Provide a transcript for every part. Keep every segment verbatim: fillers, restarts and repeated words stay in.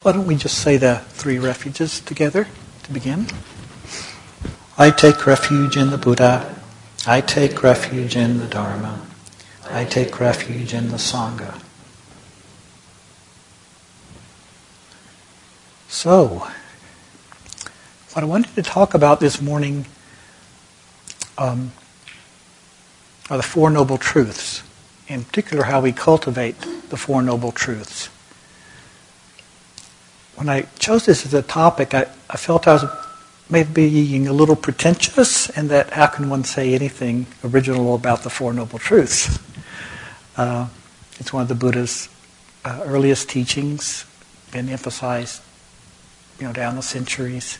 Why don't we just say the three refuges together to begin? I take refuge in the Buddha. I take refuge in the Dharma. I take refuge in the Sangha. So, what I wanted to talk about this morning um, are the Four Noble Truths. In particular, how we cultivate the Four Noble Truths. When I chose this as a topic, I, I felt I was maybe being a little pretentious, and that how can one say anything original about the Four Noble Truths? Uh, it's one of the Buddha's uh, earliest teachings, been emphasized, you know, down the centuries.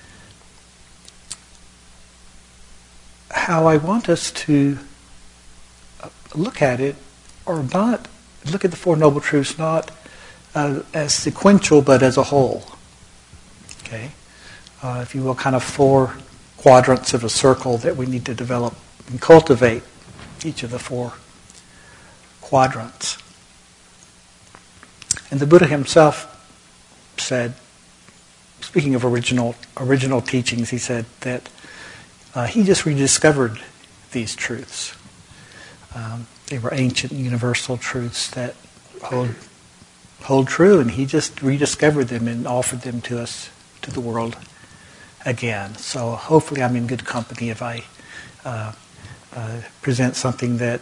How I want us to look at it, or not look at the Four Noble Truths not uh, as sequential, but as a whole. Okay, uh, if you will, kind of four quadrants of a circle that we need to develop and cultivate each of the four quadrants. And the Buddha himself said, speaking of original original teachings, he said that uh, he just rediscovered these truths. Um, they were ancient, universal truths that hold hold true, and he just rediscovered them and offered them to us, to the world again. So hopefully I'm in good company if I uh, uh, present something that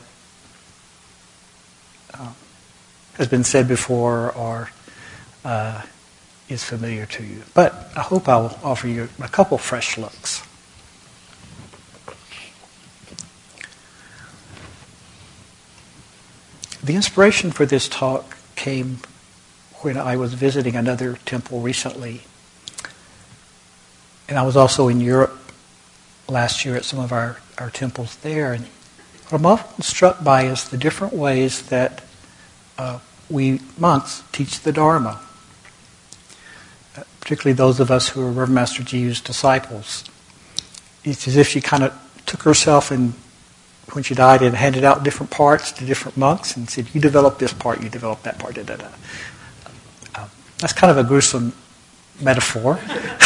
uh, has been said before or uh, is familiar to you. But I hope I'll offer you a couple fresh looks. The inspiration for this talk came when I was visiting another temple recently. And I was also in Europe last year at some of our, our temples there. And what I'm often struck by is the different ways that uh, we monks teach the Dharma. Uh, particularly those of us who are Reverend Master Jiu's disciples. It's as if she kind of took herself and when she died and handed out different parts to different monks and said, you develop this part, you develop that part, da da da. Uh, that's kind of a gruesome metaphor.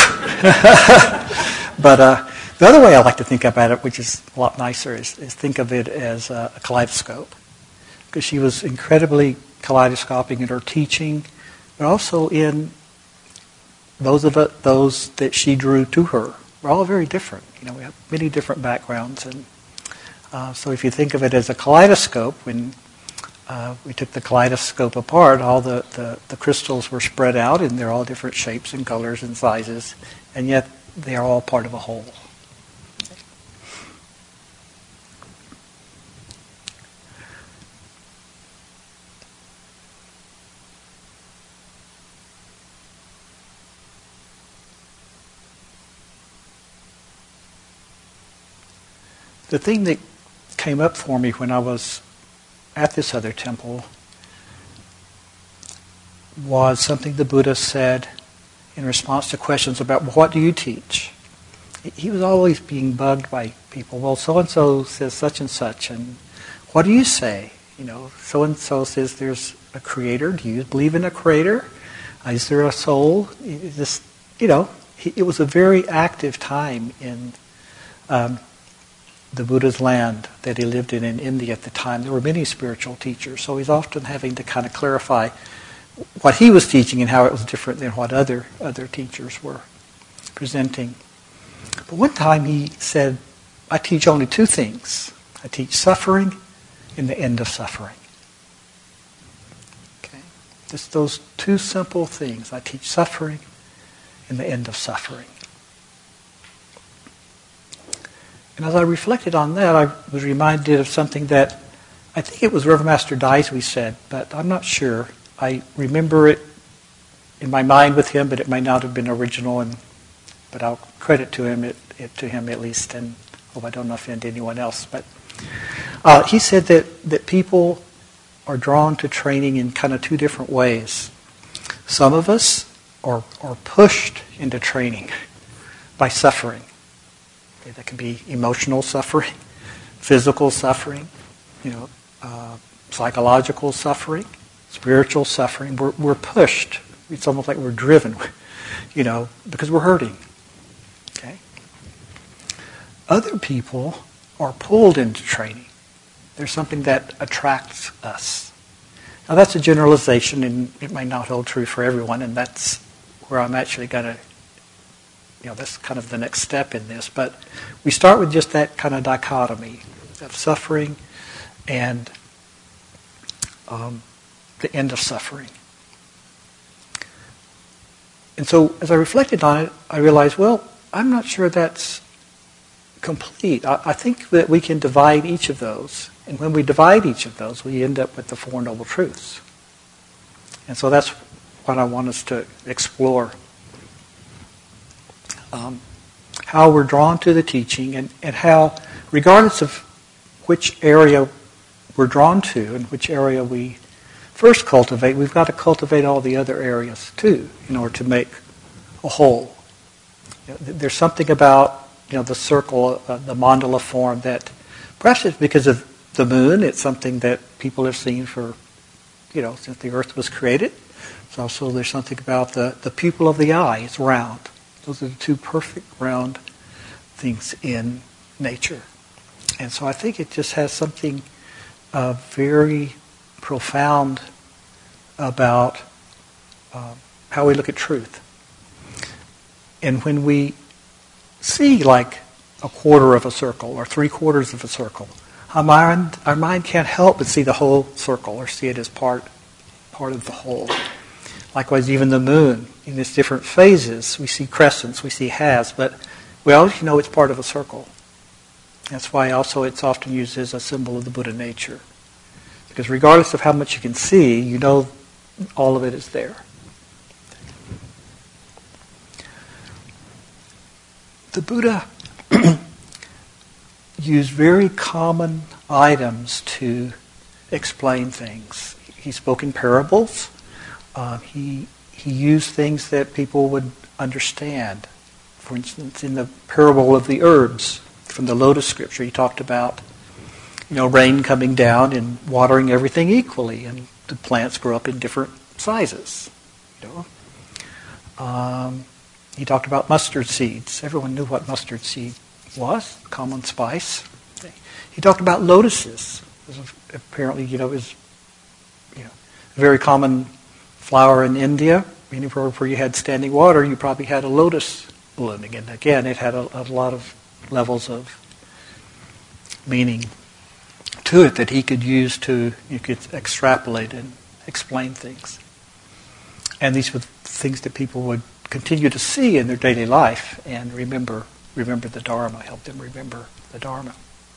But uh, the other way I like to think about it, which is a lot nicer, is, is think of it as a, a kaleidoscope. Because she was incredibly kaleidoscopic in her teaching, but also in those of it, those that she drew to her. We're all very different. You know, we have many different backgrounds, and Uh, so if you think of it as a kaleidoscope, when uh, we took the kaleidoscope apart, all the, the, the crystals were spread out, and they're all different shapes and colors and sizes, and yet they are all part of a whole. The thing that came up for me when I was at this other temple was something the Buddha said in response to questions about, well, what do you teach? He was always being bugged by people. Well, so-and-so says such and such, and what do you say? You know, so-and-so says there's a creator. Do you believe in a creator? Is there a soul? This, you know, it was a very active time in um, the Buddha's land that he lived in in India at the time. There were many spiritual teachers, so he's often having to kind of clarify what he was teaching and how it was different than what other other teachers were presenting. But one time he said, I teach only two things. I teach suffering and the end of suffering. Okay? Just those two simple things. I teach suffering and the end of suffering. And as I reflected on that, I was reminded of something that I think it was Reverend Master Daisui said, but I'm not sure. I remember it in my mind with him, but it may not have been original, and but I'll credit to him, it, it, to him at least, and hope I don't offend anyone else. But uh, he said that, that people are drawn to training in kind of two different ways. Some of us are, are pushed into training by suffering. Okay, that can be emotional suffering, physical suffering, you know, uh, psychological suffering, spiritual suffering. We're, we're pushed It's almost like we're driven, you know, because we're hurting. Okay? Other people are pulled into training. There's something that attracts us. Now that's a generalization, and it may not hold true for everyone, and that's where I'm actually going to, you know, that's kind of the next step in this. But we start with just that kind of dichotomy of suffering and um, the end of suffering. And so as I reflected on it, I realized, well, I'm not sure that's complete. I, I think that we can divide each of those. And when we divide each of those, we end up with the Four Noble Truths. And so that's what I want us to explore. Um, how we're drawn to the teaching, and, and how, regardless of which area we're drawn to and which area we first cultivate, we've got to cultivate all the other areas too in order to make a whole. You know, there's something about, you know, the circle, uh, the mandala form, that perhaps it's because of the moon. It's something that people have seen for, you know, since the earth was created. So also there's something about the, the pupil of the eye. It's round. Those are the two perfect round things in nature. And so I think it just has something uh, very profound about uh, how we look at truth. And when we see like a quarter of a circle or three quarters of a circle, our mind, our mind can't help but see the whole circle or see it as part, part of the whole. Likewise, even the moon, in its different phases, we see crescents, we see halves, but we always know it's part of a circle. That's why also it's often used as a symbol of the Buddha nature. Because regardless of how much you can see, you know all of it is there. The Buddha used very common items to explain things. He spoke in parables. Uh, he he used things that people would understand. For instance, in the parable of the herbs from the Lotus Scripture, he talked about, you know, rain coming down and watering everything equally, and the plants grow up in different sizes. You know, um, he talked about mustard seeds. Everyone knew what mustard seed was, common spice. He talked about lotuses. Apparently, you know, it was, you know, a very common flower in India. Anywhere where you had standing water, you probably had a lotus blooming. And again, it had a, a lot of levels of meaning to it that he could use to, you could extrapolate and explain things. And these were things that people would continue to see in their daily life and remember, remember the Dharma, help them remember the Dharma.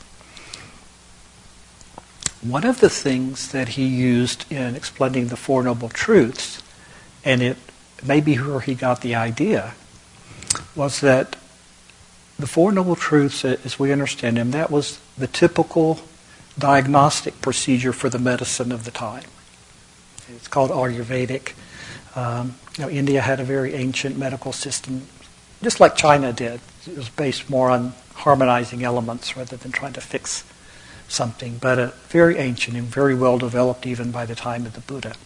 One of the things that he used in explaining the Four Noble Truths, and it may be where he got the idea, was that the Four Noble Truths, as we understand them, that was the typical diagnostic procedure for the medicine of the time. It's called Ayurvedic. Um, you know, India had a very ancient medical system, just like China did. It was based more on harmonizing elements rather than trying to fix something, but a very ancient and very well developed even by the time of the Buddha.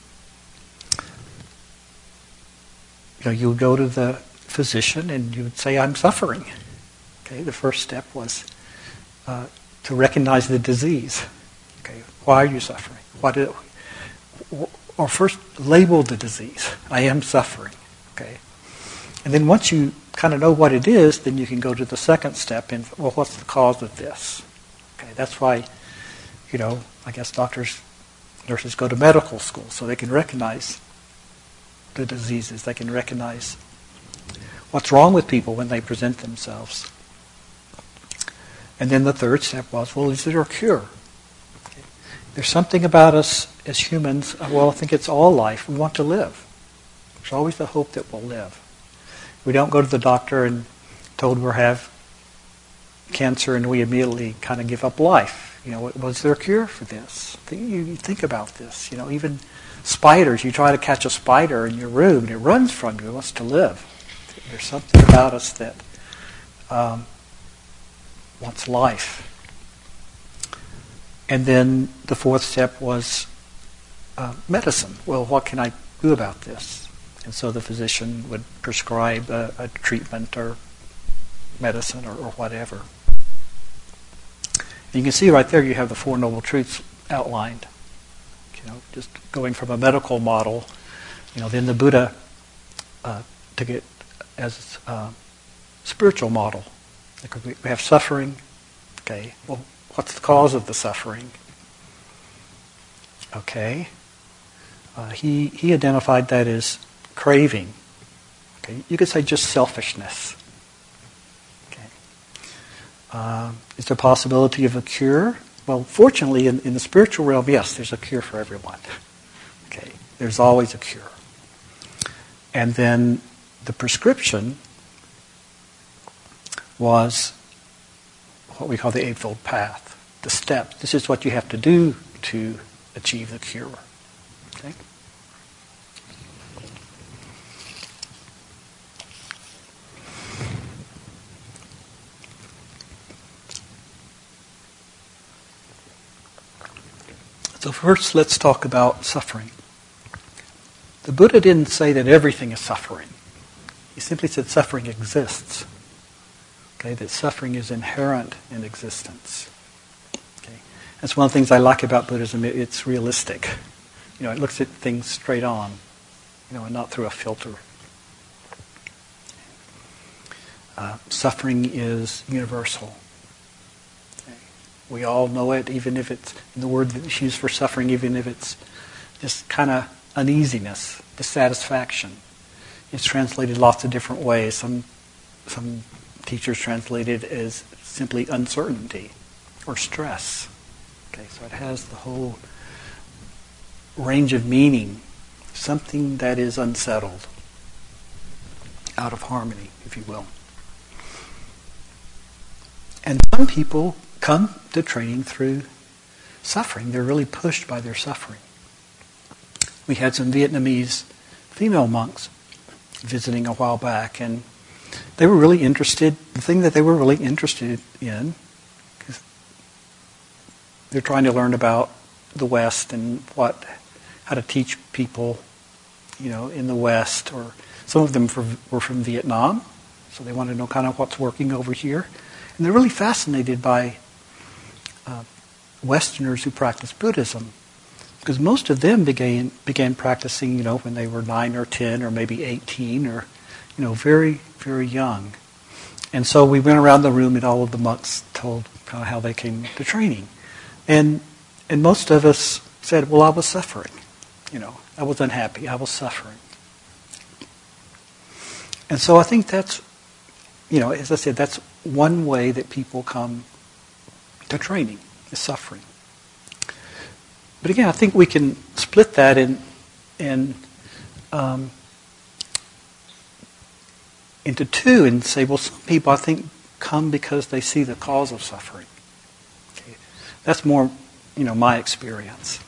You know, you would go to the physician and you would say, "I'm suffering." Okay, the first step was uh, to recognize the disease. Okay, why are you suffering? What did, or first label the disease. I am suffering. Okay, and then once you kind of know what it is, then you can go to the second step and, well, what's the cause of this? Okay, that's why, you know, I guess doctors, nurses go to medical school so they can recognize the diseases. They can recognize what's wrong with people when they present themselves. And then the third step was, well, is there a cure? Okay. There's something about us as humans, well, I think it's all life. We want to live. There's always the hope that we'll live. We don't go to the doctor and told we have cancer and we immediately kind of give up life. You know, was there a cure for this? You think about this. You know, even spiders, you try to catch a spider in your room and it runs from you, it wants to live. There's something about us that um, wants life. And then the fourth step was uh, medicine. Well, what can I do about this? And so the physician would prescribe a, a treatment or medicine or, or whatever. And you can see right there you have the Four Noble Truths outlined. You know, just going from a medical model, you know, then the Buddha uh, took it as a spiritual model. We have suffering. Okay, well, what's the cause of the suffering? Okay, uh, he he identified that as craving. Okay, you could say just selfishness. Okay, uh, is there a possibility of a cure? Well, fortunately, in, in the spiritual realm, yes, there's a cure for everyone. Okay, there's always a cure. And then the prescription was what we call the Eightfold Path, the steps. This is what you have to do to achieve the cure. Okay? So first, let's talk about suffering. The Buddha didn't say that everything is suffering. He simply said suffering exists. Okay, that suffering is inherent in existence. Okay, that's one of the things I like about Buddhism. It's realistic. You know, it looks at things straight on, you know, and not through a filter. Uh, suffering is universal. Okay. We all know it, even if it's in the word that's used for suffering, even if it's just kind of uneasiness, dissatisfaction. It's translated lots of different ways. Some some teachers translate it as simply uncertainty or stress. Okay, so it has the whole range of meaning. Something that is unsettled, out of harmony, if you will. And some people come to training through suffering. They're really pushed by their suffering. We had some Vietnamese female monks visiting a while back, and they were really interested, the thing that they were really interested in, because they're trying to learn about the West and what, how to teach people, you know, in the West, or some of them were from Vietnam, so they want to know kind of what's working over here. And they're really fascinated by uh, Westerners who practice Buddhism. Because most of them began began practicing, you know, when they were nine or ten or maybe eighteen or, you know, very, very young. And so we went around the room and all of the monks told kind of how they came to training. And and most of us said, well, I was suffering. You know, I was unhappy. I was suffering. And so I think that's, you know, as I said, that's one way that people come to training, is suffering. But again, I think we can split that in, in um, into two and say, well, some people I think come because they see the cause of suffering. Okay. That's more, you know, my experience.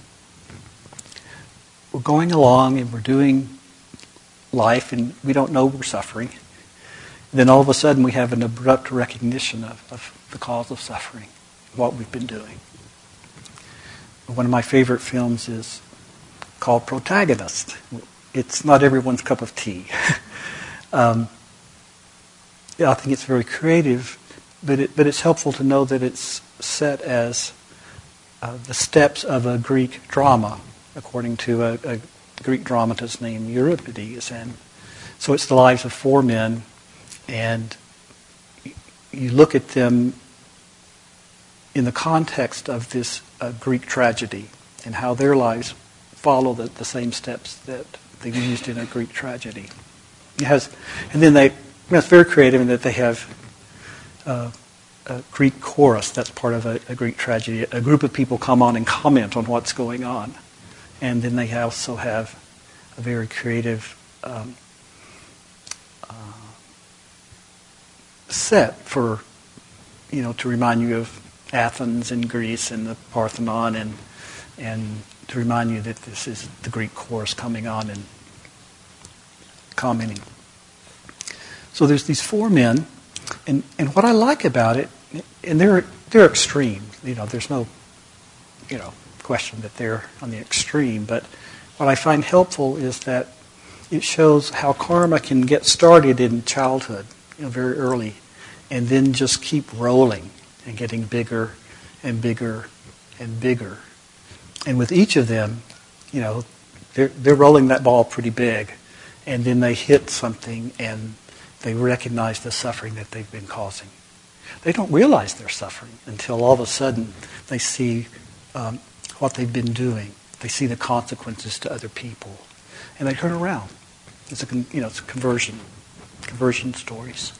We're going along and we're doing life and we don't know we're suffering. And then all of a sudden we have an abrupt recognition of, of the cause of suffering, what we've been doing. One of my favorite films is called Protagonist. It's not everyone's cup of tea. um, yeah, I think it's very creative, but it, but it's helpful to know that it's set as uh, the steps of a Greek drama, according to a, a Greek dramatist named Euripides. And so it's the lives of four men, and you look at them in the context of this uh, Greek tragedy and how their lives follow the, the same steps that they used in a Greek tragedy. It has, and then they, you know, it's very creative in that they have uh, a Greek chorus that's part of a, a Greek tragedy. A group of people come on and comment on what's going on. And then they also have a very creative um, uh, set for, you know, to remind you of Athens and Greece and the Parthenon, and and to remind you that this is the Greek chorus coming on and commenting. So there's these four men, and, and what I like about it, and they're they're extreme. You know, there's no, you know, question that they're on the extreme. But what I find helpful is that it shows how karma can get started in childhood, you know, very early, and then just keep rolling and getting bigger and bigger and bigger. And with each of them, you know, they're, they're rolling that ball pretty big, and then they hit something and they recognize the suffering that they've been causing. They don't realize they're suffering until all of a sudden they see um, what they've been doing. They see the consequences to other people, and they turn around. It's a con- you know it's a conversion, conversion stories.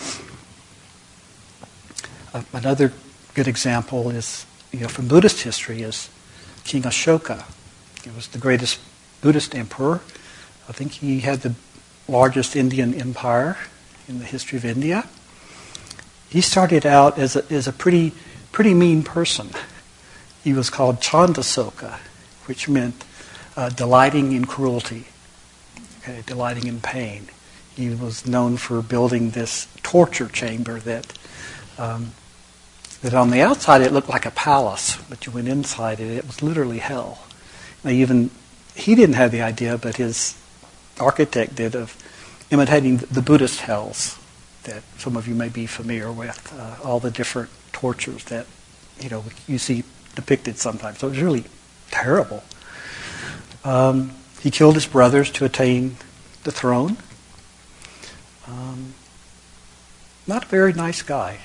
Uh, another good example is you know from Buddhist history is King Ashoka. He was the greatest Buddhist emperor. I think he had the largest Indian empire in the history of India. He started out as a, as a pretty pretty mean person. He was called Chandasoka, which meant uh, delighting in cruelty, okay, delighting in pain. He was known for building this torture chamber that um, that on the outside it looked like a palace, but you went inside it, it was literally hell. They even he didn't have the idea, but his architect did, of imitating the Buddhist hells that some of you may be familiar with, uh, all the different tortures that you know you see depicted sometimes. So it was really terrible. Um, he killed his brothers to attain the throne. Um, not a very nice guy.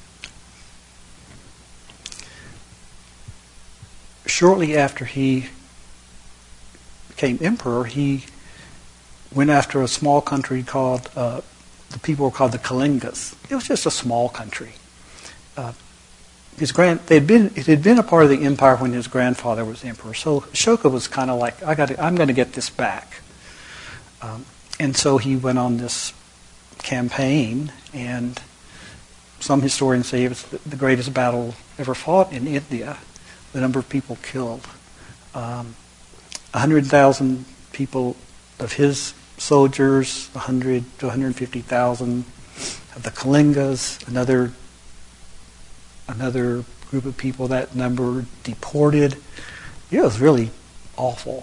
Shortly after he became emperor, he went after a small country called, uh, the people were called the Kalingas. It was just a small country. Uh, his grand, they'd been, it had been a part of the empire when his grandfather was emperor. So Ashoka was kind of like, I got, I'm going to get this back. Um, and so he went on this campaign, and some historians say it was the greatest battle ever fought in India. The number of people killed. Um, one hundred thousand people of his soldiers, one hundred to one hundred fifty thousand of the Kalingas, another another group of people, that number deported. It was really awful.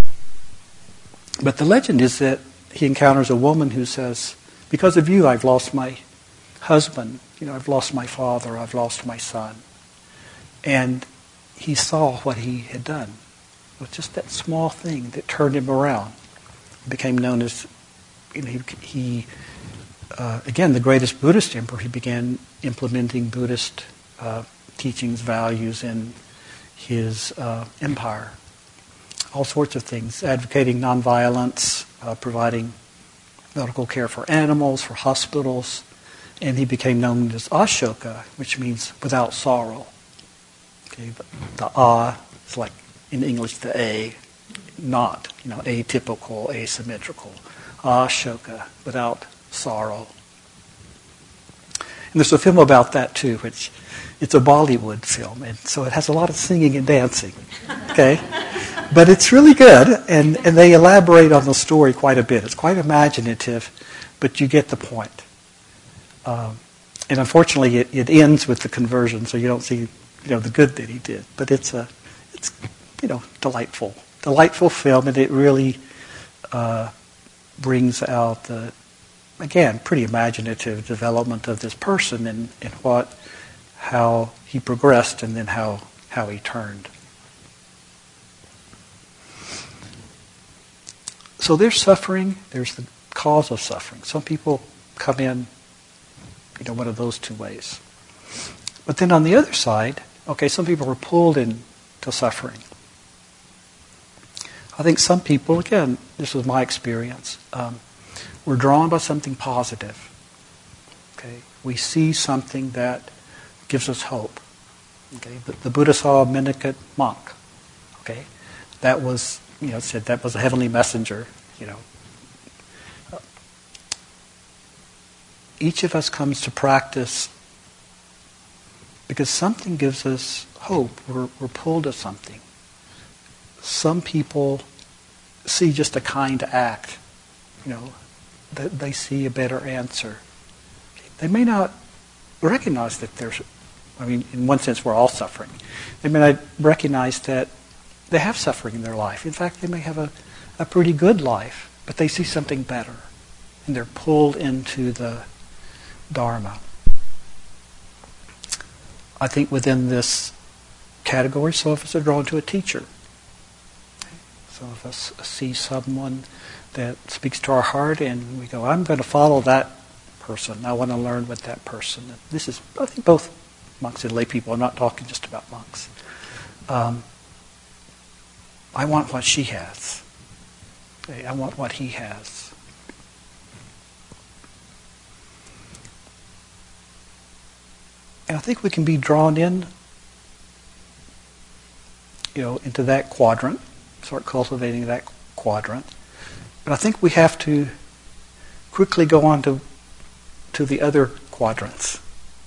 But the legend is that he encounters a woman who says, because of you I've lost my husband, you know, I've lost my father, I've lost my son. And he saw what he had done. It was just that small thing that turned him around. He became known as, you know, he, he uh, again, the greatest Buddhist emperor. He began implementing Buddhist uh, teachings, values in his uh, empire. All sorts of things, advocating nonviolence, uh, providing medical care for animals, for hospitals, and he became known as Ashoka, which means without sorrow. Okay, the, the A is like in English the A, not, you know, atypical, asymmetrical. Ashoka, without sorrow. And there's a film about that too, which it's a Bollywood film, and so it has a lot of singing and dancing. Okay, but it's really good, and, and they elaborate on the story quite a bit. It's quite imaginative, but you get the point. Um, and unfortunately, it, it ends with the conversion, so you don't see, you know, the good that he did. But it's a, it's, you know, delightful, delightful film, and it really uh, brings out the, again, pretty imaginative development of this person and, and what, how he progressed, and then how how he turned. So there's suffering. There's the cause of suffering. Some people come in, you know, one of those two ways. But then on the other side, okay, some people are pulled into suffering. I think some people, again, this was my experience, um, we're drawn by something positive. Okay, we see something that gives us hope. Okay, the, the Buddha saw a mendicant monk. Okay, that was, you know, said that was a heavenly messenger. You know, uh, each of us comes to practice because something gives us hope. We're, we're pulled to something. Some people see just a kind act. You know, that they see a better answer. They may not recognize that there's, I mean, in one sense, we're all suffering. They may not recognize that they have suffering in their life. In fact, they may have a, a pretty good life. but they see something better, and they're pulled into the Dharma. I think within this category, some of us are drawn to a teacher. Some of us see someone that speaks to our heart, and we go, I'm going to follow that person. I want to learn with that person. This is, I think, both monks and lay people. I'm not talking just about monks. Um, I want what she has. I want what he has. And I think we can be drawn in, you know, into that quadrant, start cultivating that quadrant. But I think we have to quickly go on to to the other quadrants.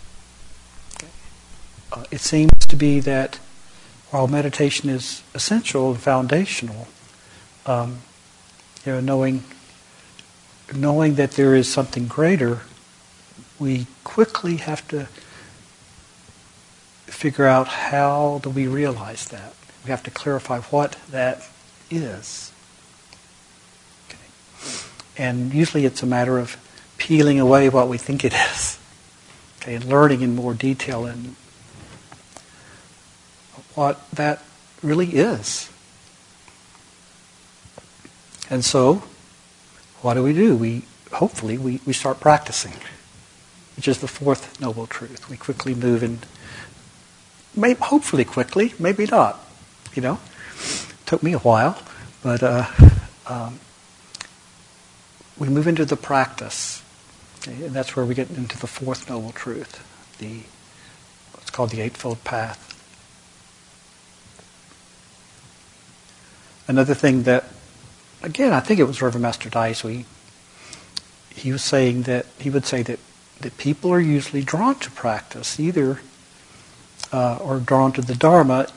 Uh, it seems to be that while meditation is essential and foundational, um, you know, knowing knowing that there is something greater, we quickly have to figure out how do we realize that. We have to clarify what that is. Okay. And usually it's a matter of peeling away what we think it is. Okay, and learning in more detail and what that really is. And so, what do we do? We hopefully we, we start practicing, which is the fourth noble truth. We quickly move in, maybe, hopefully quickly, maybe not. You know, took me a while, but uh, um, we move into the practice, okay, and that's where we get into the fourth noble truth, the what's called the Eightfold Path. Another thing that, again, I think it was Reverend Master Daisu, he was saying that he would say that, that people are usually drawn to practice, either uh, or drawn to the Dharma,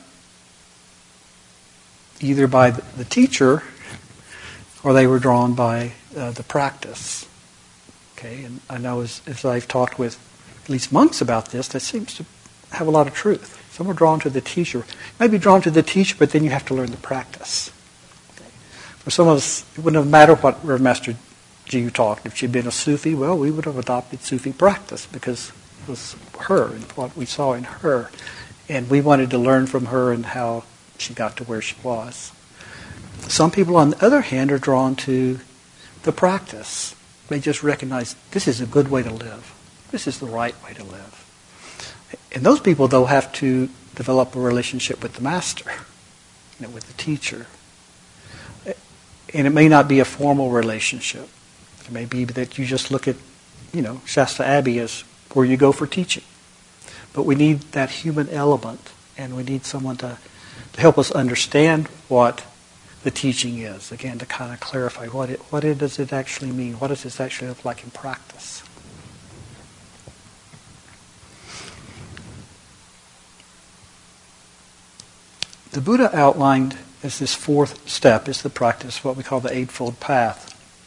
either by the, the teacher, or they were drawn by uh, the practice. Okay, and I know as, as I've talked with at least monks about this, that seems to have a lot of truth. Some are drawn to the teacher. You may be drawn to the teacher, but then you have to learn the practice. Okay. For some of us, it wouldn't have mattered what Reverend Master Jiyu taught. If she'd been a Sufi, well, we would have adopted Sufi practice because it was her and what we saw in her. And we wanted to learn from her and how she got to where she was. Some people, on the other hand, are drawn to the practice. They just recognize this is a good way to live. This is the right way to live. And those people, though, have to develop a relationship with the master, you know, with the teacher. And it may not be a formal relationship. It may be that you just look at, you know, Shasta Abbey as where you go for teaching. But we need that human element, and we need someone to, to help us understand what the teaching is. Again, to kind of clarify what it, what it does it actually mean? What does this actually look like in practice? The Buddha outlined as this fourth step is the practice, what we call the Eightfold Path.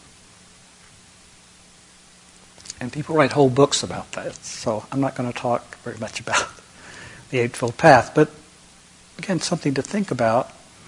And people write whole books about that, so I'm not going to talk very much about the Eightfold Path. But again, something to think about.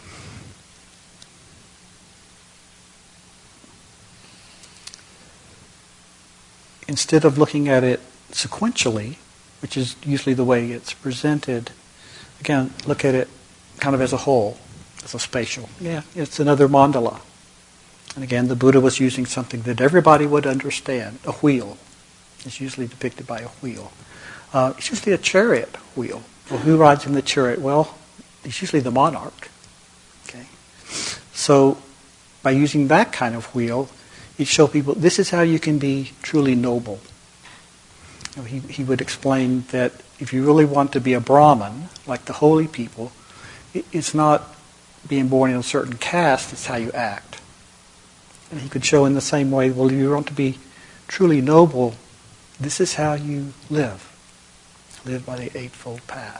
Instead of looking at it sequentially, which is usually the way it's presented, again, look at it kind of as a whole, as a spatial. Yeah, it's another mandala. And again, the Buddha was using something that everybody would understand, a wheel. It's usually depicted by a wheel. Uh, it's usually a chariot wheel. Well, who rides in the chariot? Well, it's usually the monarch. Okay, so by using that kind of wheel, he'd show people this is how you can be truly noble. You know, he, he would explain that if you really want to be a Brahmin, like the holy people, it, it's not being born in a certain caste, it's how you act. And he could show in the same way, well, if you want to be truly noble, this is how you live. Live by the Eightfold Path.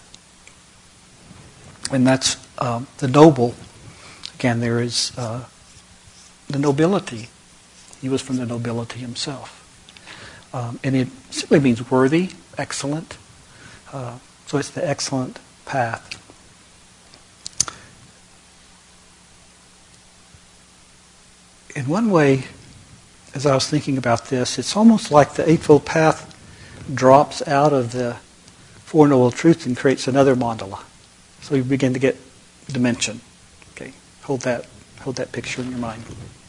And that's um, the noble. Again, there is uh, the nobility. He was from the nobility himself. Um, and it simply means worthy, excellent. Uh, so it's the excellent path. in one way, as I was thinking about this, it's almost like the Eightfold Path drops out of the Four Noble Truths and creates another mandala. So you begin to get dimension. Okay, hold that, hold that picture in your mind.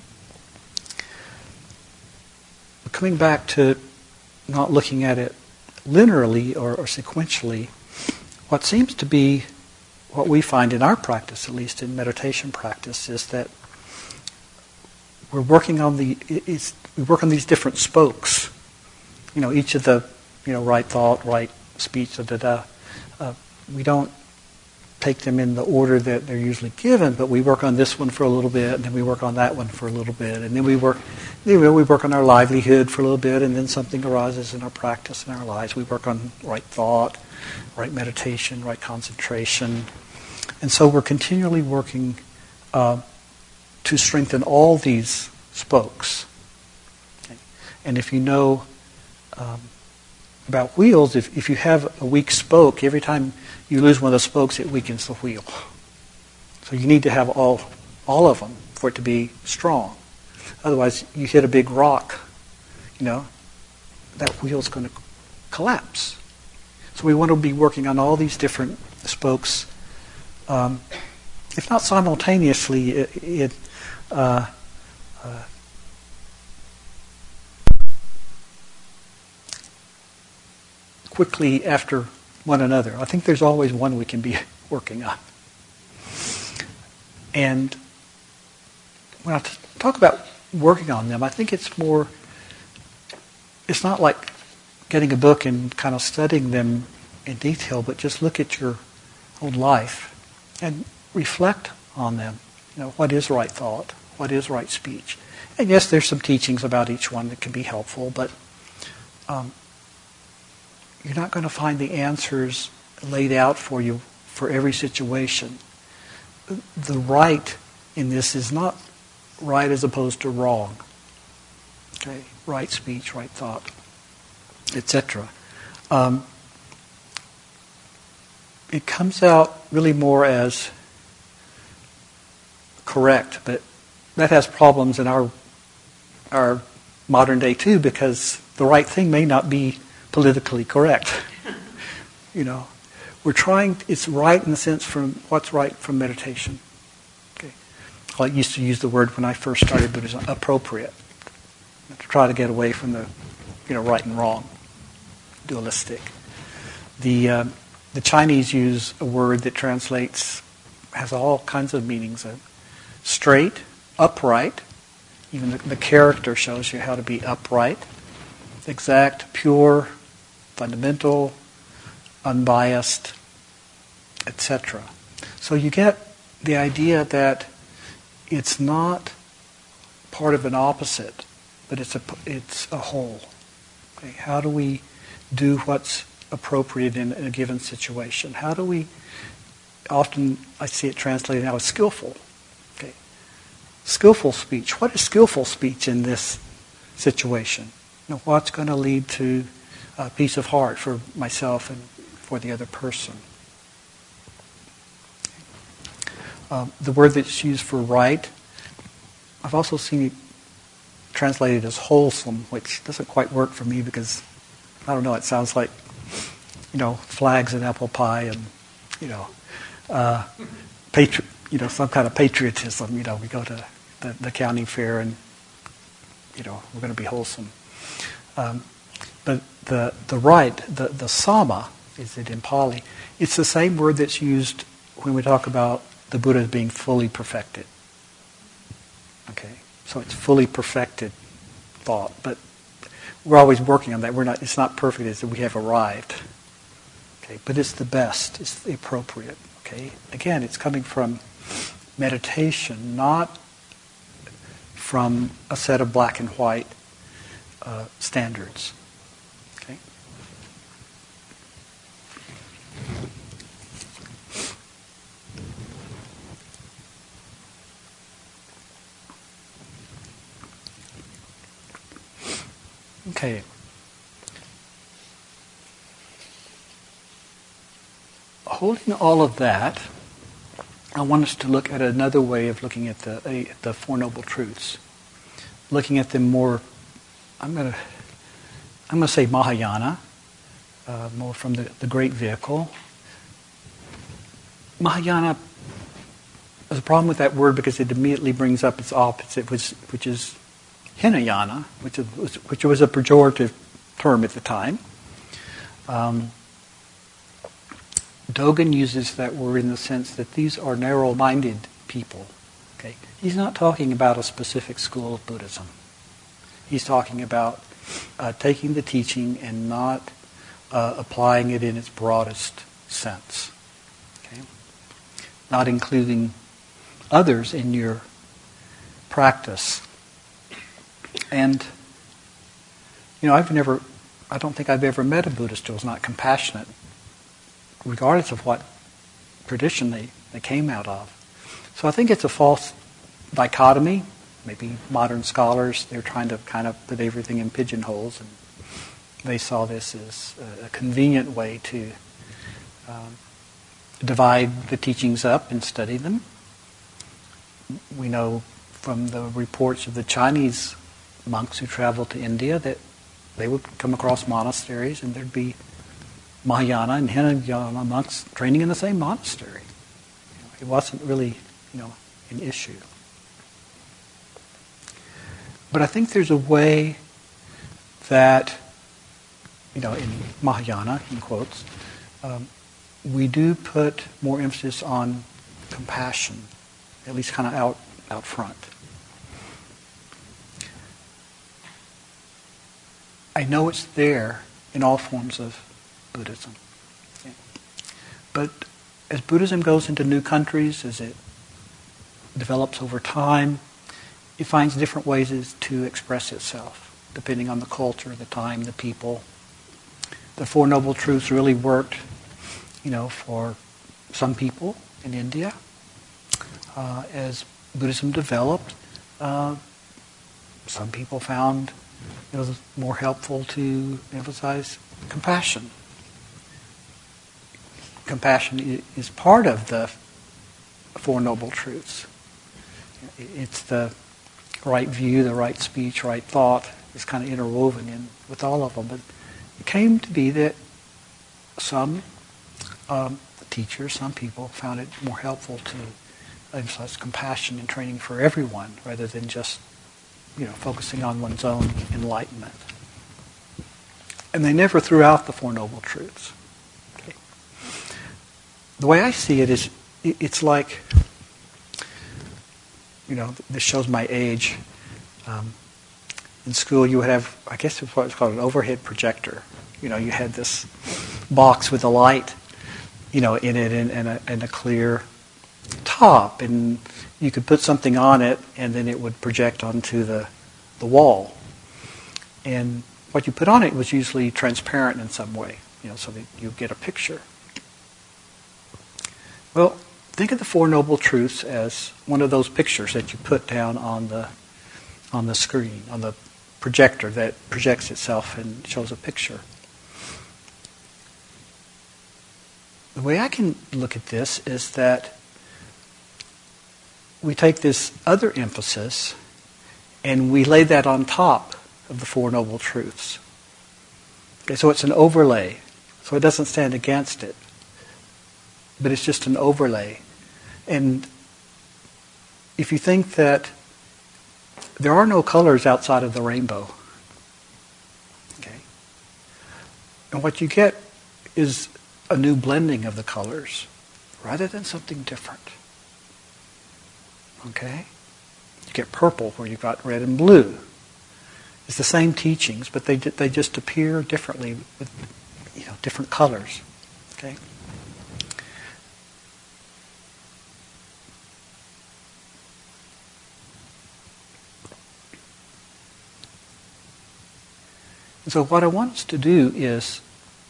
But coming back to not looking at it linearly or, or sequentially, what seems to be what we find in our practice, at least in meditation practice, is that we're working on the it's, we work on these different spokes. You know, each of the you know right thought, right speech, da da da. Uh, we don't take them in the order that they're usually given, but we work on this one for a little bit, and then we work on that one for a little bit, and then we work you know, we work on our livelihood for a little bit, and then something arises in our practice in our lives. We work on right thought, right meditation, right concentration, and so we're continually working uh, to strengthen all these spokes. Okay. And if you know um, about wheels, if, if you have a weak spoke, every time you lose one of the spokes, it weakens the wheel. So you need to have all all of them for it to be strong. Otherwise, you hit a big rock, you know, that wheel's going to collapse. So we want to be working on all these different spokes. Um, if not simultaneously, it, it uh, uh, quickly after one another. I think there's always one we can be working on. And when I t- talk about working on them, I think it's more, it's not like getting a book and kind of studying them in detail, but just look at your own life and reflect on them. You know, what is right thought? What is right speech? And yes, there's some teachings about each one that can be helpful, but um, you're not going to find the answers laid out for you for every situation. The right in this is not right as opposed to wrong. Okay, right speech, right thought, et cetera. Um, it comes out really more as correct, but that has problems in our our modern day too, because the right thing may not be politically correct. You know, we're trying. It's right in the sense from what's right from meditation. Okay, I used to use the word when I first started Buddhism, appropriate, to try to get away from the, you know, right and wrong, dualistic. The uh, the Chinese use a word that translates, has all kinds of meanings. Uh, straight, upright. Even the, the character shows you how to be upright, exact, pure, fundamental, unbiased, et cetera. So you get the idea that it's not part of an opposite, but it's a it's a whole. Okay, how do we do what's appropriate in, in a given situation? How do we? Often I see it translated now as skillful. Okay, skillful speech. What is skillful speech in this situation? You know, what's going to lead to uh, peace of heart for myself and for the other person? Um, the word that's used for right, I've also seen it translated as wholesome, which doesn't quite work for me because, I don't know, it sounds like, you know, flags and apple pie and, you know, uh, patri- you know, some kind of patriotism. You know, we go to the, the county fair and, you know, we're going to be wholesome. Um, but the the right, the, the sama, is it in Pali, it's the same word that's used when we talk about the Buddha as being fully perfected. Okay, so it's fully perfected thought, but we're always working on that. We're not. It's not perfect as we have arrived. Okay, but it's the best. It's the appropriate. Okay, again, it's coming from meditation, not from a set of black and white uh, standards. Okay. Okay. Holding all of that, I want us to look at another way of looking at the uh, the Four Noble Truths. looking at them more, I'm going to I'm going to say Mahayana, uh, more from the, the great vehicle. Mahayana, there's a problem with that word because it immediately brings up its opposite, which, which is Hinayana, which, is, which was a pejorative term at the time. Um, Dogen uses that word in the sense that these are narrow-minded people. Okay, he's not talking about a specific school of Buddhism. He's talking about uh, taking the teaching and not uh, applying it in its broadest sense. Okay, not including others in your practice. And you know, I've never, I don't think I've ever met a Buddhist who was not compassionate, regardless of what tradition they, they came out of. So I think it's a false dichotomy. Maybe modern scholars, they're trying to kind of put everything in pigeonholes, and they saw this as a convenient way to um, divide the teachings up and study them. We know from the reports of the Chinese monks who traveled to India that they would come across monasteries and there'd be Mahayana and Hinayana monks training in the same monastery. You know, it wasn't really, you know, an issue. But I think there's a way that, you know, in Mahayana, in quotes, um, we do put more emphasis on compassion, at least kind of out, out front. I know it's there in all forms of Buddhism. Okay. But as Buddhism goes into new countries, as it develops over time, it finds different ways to express itself, depending on the culture, the time, the people. The Four Noble Truths really worked, you know, for some people in India. Uh, as Buddhism developed, uh, some people found it was more helpful to emphasize compassion. Compassion is part of the Four Noble Truths. It's the right view, the right speech, right thought is kind of interwoven in with all of them. But it came to be that some um, teachers, some people found it more helpful to emphasize compassion and training for everyone rather than just, you know, focusing on one's own enlightenment. And they never threw out the Four Noble Truths. Okay. The way I see it is, it's like, you know, this shows my age. Um, in school, you would have, I guess it's what's called an overhead projector. You know, you had this box with a light, you know, in it and, and, a, and a clear top, and you could put something on it, and then it would project onto the the wall. And what you put on it was usually transparent in some way, you know, so that you get a picture. Well, think of the Four Noble Truths as one of those pictures that you put down on the on the screen, on the projector that projects itself and shows a picture. The way I can look at this is that we take this other emphasis and we lay that on top of the Four Noble Truths. Okay, so it's an overlay. So it doesn't stand against it. But it's just an overlay. And if you think that there are no colors outside of the rainbow, okay, and what you get is a new blending of the colors rather than something different. Okay? You get purple where you've got red and blue. It's the same teachings, but they they just appear differently with, you know, different colors. Okay? So what I want us to do is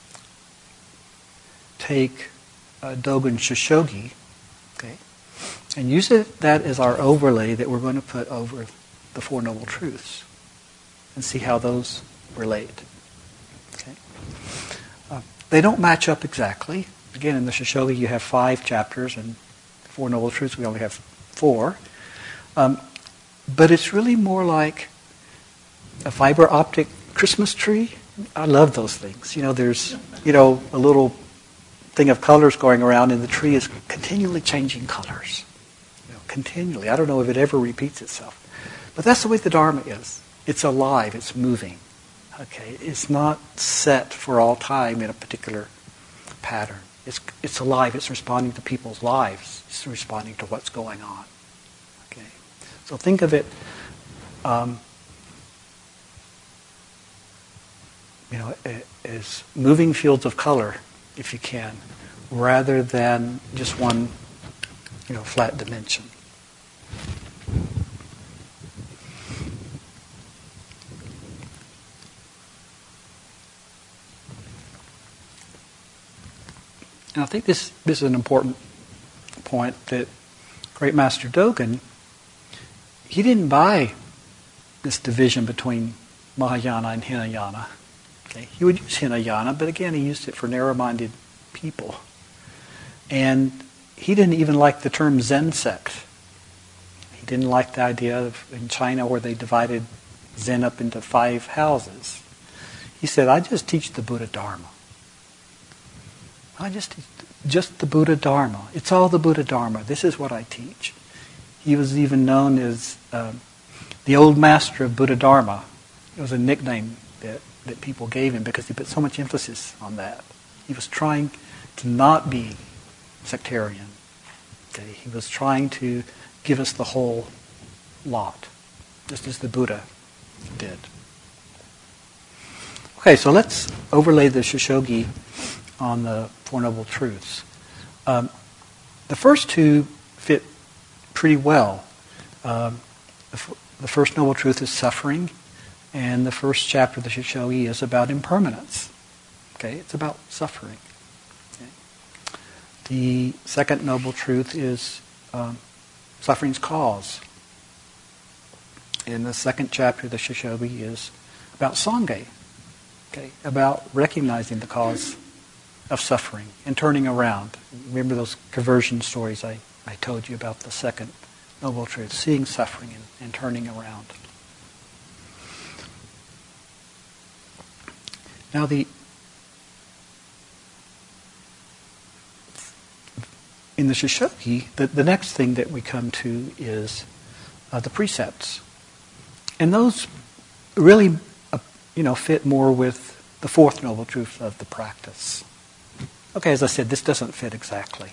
take uh, Dogen Shishogi, okay, and use it, that as our overlay that we're going to put over the Four Noble Truths, and see how those relate. Okay, uh, they don't match up exactly. Again, in the Shishogi you have five chapters, and the Four Noble Truths we only have four. Um, but it's really more like a fiber optic Christmas tree. I love those things. You know, there's, you know, a little thing of colors going around, and the tree is continually changing colors. You know, continually. I don't know if it ever repeats itself. But that's the way the Dharma is. It's alive. It's moving. Okay, it's not set for all time in a particular pattern. It's it's alive. It's responding to people's lives. It's responding to what's going on. Okay, so think of it. Um, you know, as moving fields of color, if you can, rather than just one, you know, flat dimension. And I think this, this is an important point that Great Master Dogen, he didn't buy this division between Mahayana and Hinayana. Okay? He would use Hinayana, but again, he used it for narrow-minded people. And he didn't even like the term Zen sect. He didn't like the idea of in China where they divided Zen up into five houses. He said, I just teach the Buddha Dharma. I just teach just the Buddha Dharma. It's all the Buddha Dharma. This is what I teach. He was even known as um, the old master of Buddha Dharma. It was a nickname that, that people gave him because he put so much emphasis on that. He was trying to not be sectarian. Okay? He was trying to give us the whole lot, just as the Buddha did. Okay, so let's overlay the Shishogi on the Four Noble Truths. Um, the first two fit pretty well. Um, the, f- the first Noble Truth is suffering, and the first chapter of the Shishogi is about impermanence. Okay, it's about suffering. Okay. The second Noble Truth is um, suffering's cause. And the second chapter of the Shishogi is about Sangha. Okay, about recognizing the cause of suffering and turning around. Remember those conversion stories I, I told you about the second Noble Truth, seeing suffering and, and turning around. Now the in the Shishogi, the, the next thing that we come to is uh, the precepts. And those really uh, you know, fit more with the fourth Noble Truth of the practice. Okay, as I said, this doesn't fit exactly.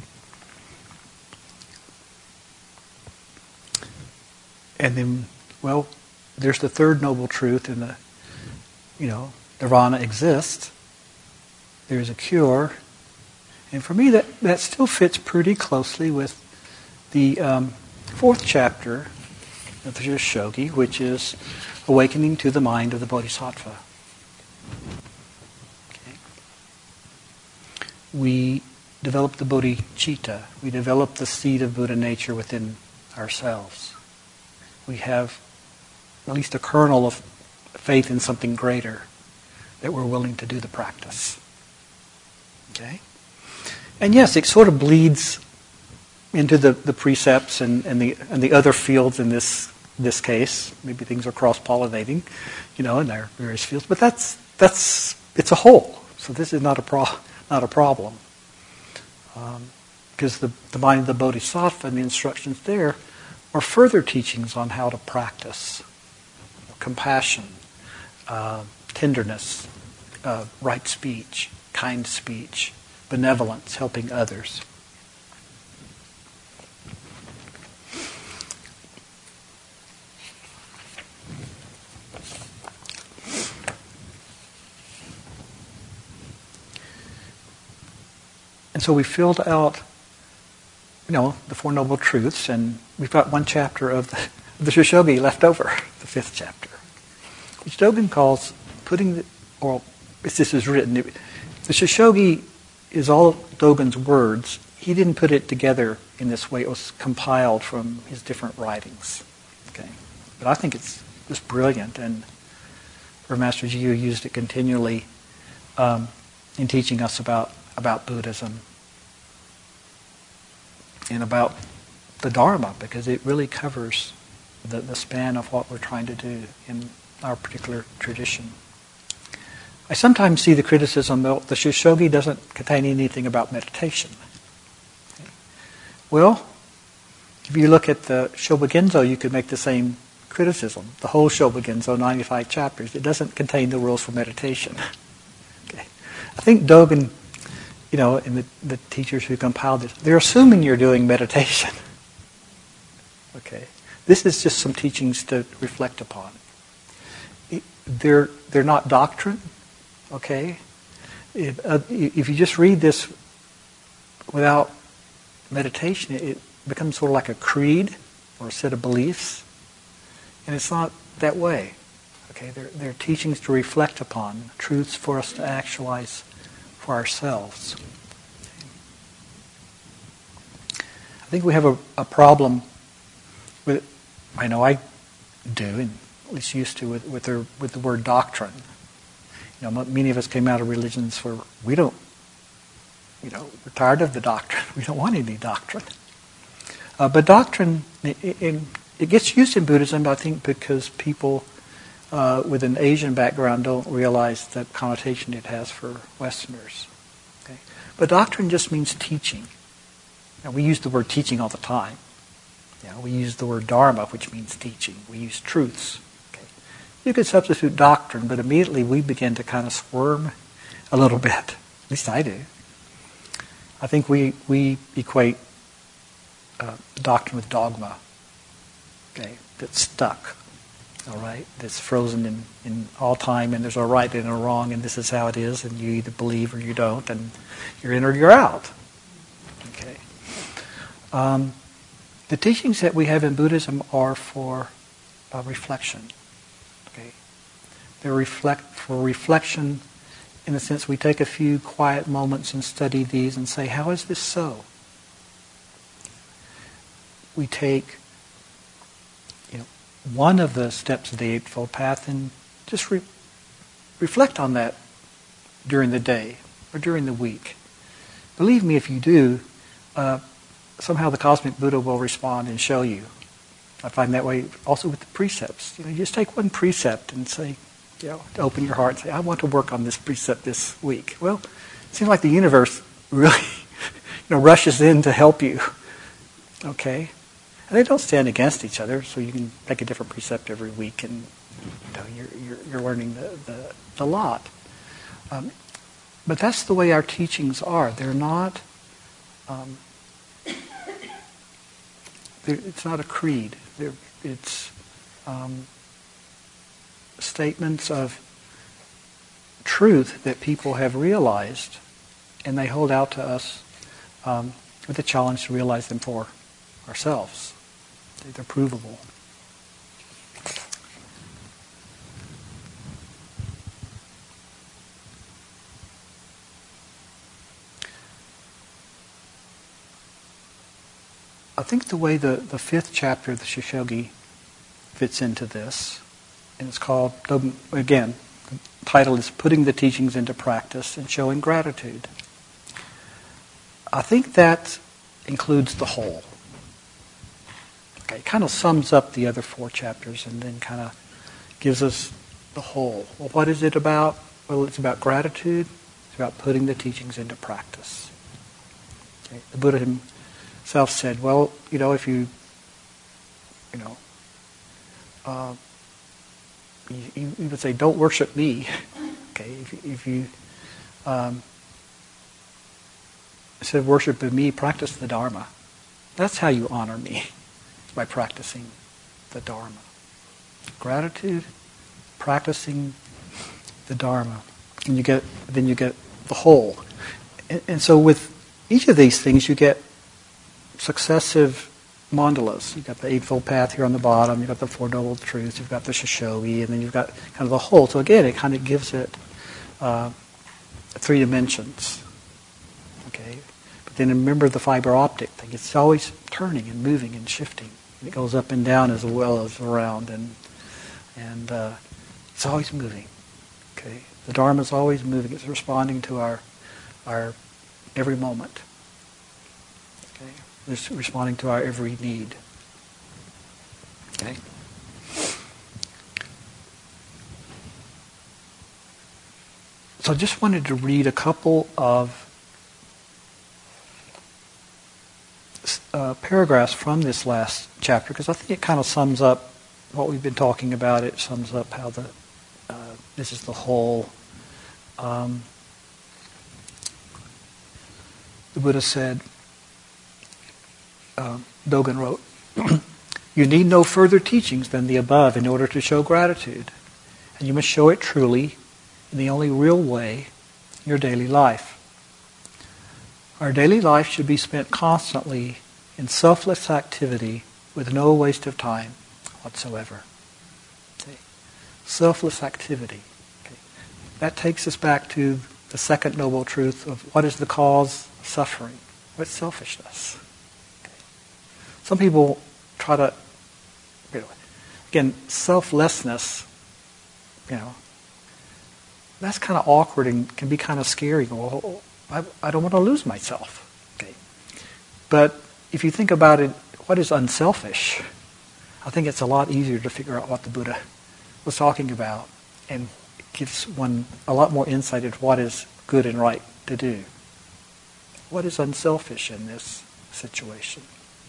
And then, well, there's the third Noble Truth in the, you know, Nirvana exists. There's a cure. And for me, that, that still fits pretty closely with the um, fourth chapter of the Shishogi, which is awakening to the mind of the Bodhisattva. We develop the bodhicitta. We develop the seed of Buddha nature within ourselves. We have at least a kernel of faith in something greater that we're willing to do the practice. Okay? And yes, it sort of bleeds into the, the precepts and, and the and the other fields in this this case. Maybe things are cross-pollinating, you know, in their various fields. But that's that's it's a whole. So this is not a problem. Not a problem. Um, because the, the mind of the Bodhisattva and the instructions there are further teachings on how to practice compassion, uh, tenderness, uh, right speech, kind speech, benevolence, helping others. And so we filled out, you know, the Four Noble Truths, and we've got one chapter of the, the Shishogi left over, the fifth chapter, which Dogen calls putting the, or as this is written, it, the Shishogi is all Dogen's words. He didn't put it together in this way. It was compiled from his different writings. Okay, but I think it's just brilliant, and where Master Jiyu used it continually um, in teaching us about about Buddhism and about the Dharma, because it really covers the, the span of what we're trying to do in our particular tradition. I sometimes see the criticism that the Shishogi doesn't contain anything about meditation. Okay. Well, if you look at the Shobogenzo, you could make the same criticism. The whole Shobogenzo, ninety-five chapters, it doesn't contain the rules for meditation. Okay. I think Dogen, you know, and the, the teachers who compiled this, they're assuming you're doing meditation. Okay. This is just some teachings to reflect upon. They're, they're not doctrine. Okay? If, uh, if you just read this without meditation, it becomes sort of like a creed or a set of beliefs. And it's not that way. Okay? They're, they're teachings to reflect upon, truths for us to actualize for ourselves. I think we have a, a problem with, I know I do, and at least used to, with, with, the, with the word doctrine. You know, many of us came out of religions where we don't, you know, we're tired of the doctrine. We don't want any doctrine. Uh, but doctrine, it, it, it gets used in Buddhism, I think, because people uh, with an Asian background don't realize the connotation it has for Westerners. Okay? But doctrine just means teaching. Now, we use the word teaching all the time. You know, we use the word dharma, which means teaching. We use truths. You could substitute doctrine, but immediately we begin to kind of squirm a little bit. At least I do. I think we we equate uh, doctrine with dogma. Okay, that's stuck. All right, that's frozen in, in all time, and there's a right and a wrong, and this is how it is, and you either believe or you don't, and you're in or you're out. Okay. Um, the teachings that we have in Buddhism are for uh, reflection. They reflect for reflection in the sense we take a few quiet moments and study these and say, how is this so? We take, you know, one of the steps of the Eightfold Path and just re- reflect on that during the day or during the week. Believe me, if you do, uh, somehow the Cosmic Buddha will respond and show you. I find that way also with the precepts. You know, you just take one precept and say, you know, to open your heart and say, I want to work on this precept this week. Well, it seems like the universe really, you know, rushes in to help you. Okay? And they don't stand against each other, so you can take a different precept every week and, you know, you're, you're, you're learning the, the, the lot. Um, but that's the way our teachings are. They're not, um, they're, it's not a creed. They're, it's, um, statements of truth that people have realized, and they hold out to us um, with the challenge to realize them for ourselves. They're provable. I think the way the, the fifth chapter of the Shishogi fits into this, and it's called, again, the title is Putting the Teachings into Practice and Showing Gratitude. I think that includes the whole. Okay, it kind of sums up the other four chapters and then kind of gives us the whole. Well, what is it about? Well, it's about gratitude. It's about putting the teachings into practice. Okay, the Buddha himself said, well, you know, if you, you know, uh, You, you would say, don't worship me. Okay, if, if you um, instead of worshiping me, practice the Dharma. That's how you honor me, by practicing the Dharma. Gratitude, practicing the Dharma, and you get then you get the whole. And, and so with each of these things, you get successive mandalas. You've got the Eightfold Path here on the bottom, you've got the Four Noble Truths, you've got the Shishogi, and then you've got kind of the whole. So again, it kind of gives it uh, three dimensions. Okay? But then remember the fiber optic thing. It's always turning and moving and shifting. And it goes up and down as well as around, and and uh, it's always moving. Okay? The Dharma is always moving. It's responding to our our every moment. It's responding to our every need. Okay? So I just wanted to read a couple of uh, paragraphs from this last chapter, because I think it kind of sums up what we've been talking about. It sums up how the uh, this is the whole. Um, the Buddha said, uh, Dogen wrote, "You need no further teachings than the above in order to show gratitude, and you must show it truly in the only real way, your daily life. Our daily life should be spent constantly in selfless activity with no waste of time whatsoever." Okay. Selfless activity. Okay. That takes us back to the second noble truth of what is the cause of suffering? What's selfishness? Okay. Some people try to, you know, again, selflessness, you know, that's kind of awkward and can be kind of scary. Well, I, I don't want to lose myself. Okay. But if you think about it, what is unselfish? I think it's a lot easier to figure out what the Buddha was talking about, and it gives one a lot more insight into what is good and right to do. What is unselfish in this situation?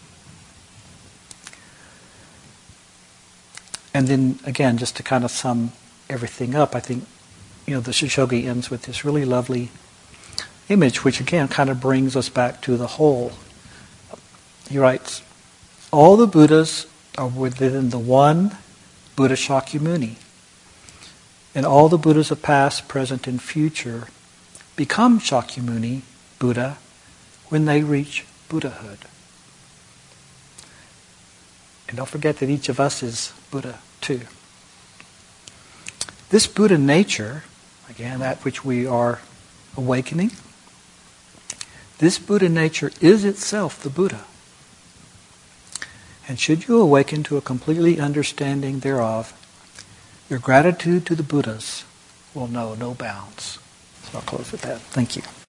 And then, again, just to kind of sum everything up, I think, you know, the Shishogi ends with this really lovely image, which again kind of brings us back to the whole. He writes, "All the Buddhas are within the one Buddha Shakyamuni, and all the Buddhas of past, present, and future become Shakyamuni, Buddha, when they reach Buddhahood." And don't forget that each of us is Buddha too. This Buddha nature, again, that which we are awakening, this Buddha nature is itself the Buddha. And should you awaken to a completely understanding thereof, your gratitude to the Buddhas will know no bounds. So I'll close with that. Thank you.